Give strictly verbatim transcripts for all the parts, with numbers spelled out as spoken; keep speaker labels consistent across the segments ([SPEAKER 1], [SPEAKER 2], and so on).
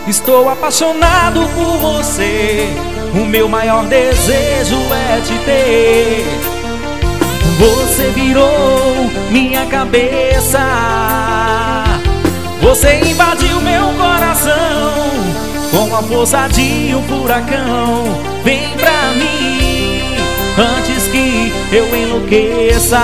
[SPEAKER 1] Estou apaixonado por você. O meu maior desejo é te ter. Você virou minha cabeça. Você invadiu meu coração com a força de um furacão. Vem pra mim antes que eu enlouqueça.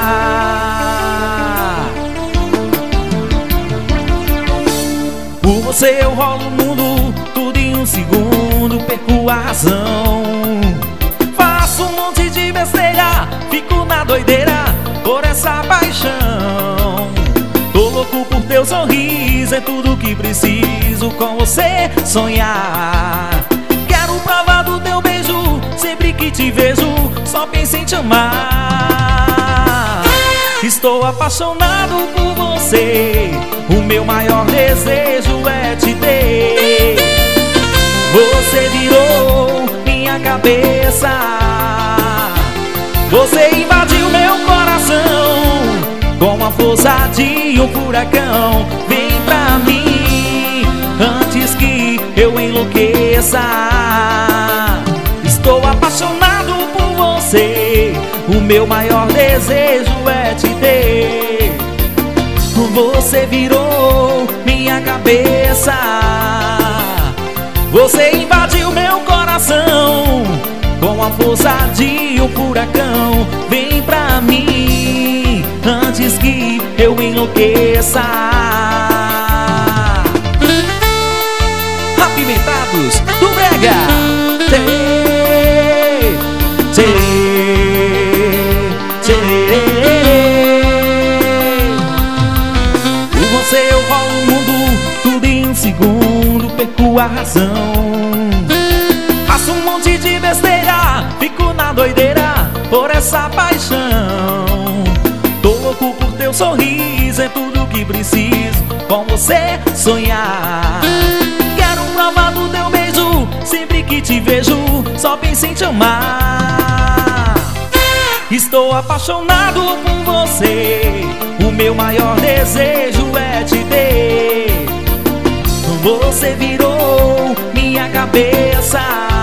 [SPEAKER 1] Por você eu rolo o mundo, tudo em um segundo, perco a razão. Faço um monte de besteira, fico na doideira por essa paixão. Tô louco por teu sorriso, é tudo que preciso com você sonhar. Quero provar do teu beijo, sempre que te vejo, só penso em te amar. Estou apaixonado por você. O meu maior desejo é te ter. Você virou minha cabeça. Você invadiu meu coração com a força de um furacão. Vem pra mim antes que eu enlouqueça. Estou apaixonado por você. O meu maior desejo é te ter. Você virou minha cabeça. Você invadiu meu coração com a força de um furacão. Vem pra mim antes que eu enlouqueça. Apimentados do Brega. Tchê, tchê, tchê. Por você eu rolo o mundo, tudo em um segundo, perco a razão. Faço um monte de besteira, fico na doideira por essa paixão. Tô louco por teu sorriso, é tudo que preciso com você sonhar. Quero provar do teu beijo, sempre que te vejo, só penso em te amar. Estou apaixonado por você. O meu maior desejo é te ter. Você virou minha cabeça.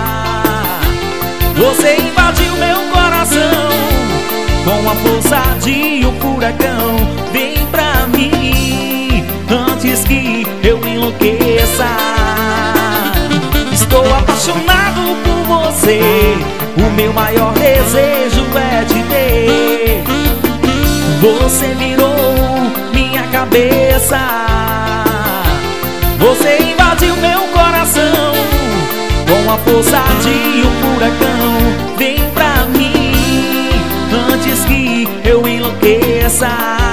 [SPEAKER 1] Você invadiu meu coração com a força de um furacão. Vem pra mim antes que eu enlouqueça. Estou apaixonado por você. O meu maior desejo é te ter. Você virou minha cabeça. Você invadiu meu coração com a força de um furacão. Vem pra mim antes que eu enlouqueça.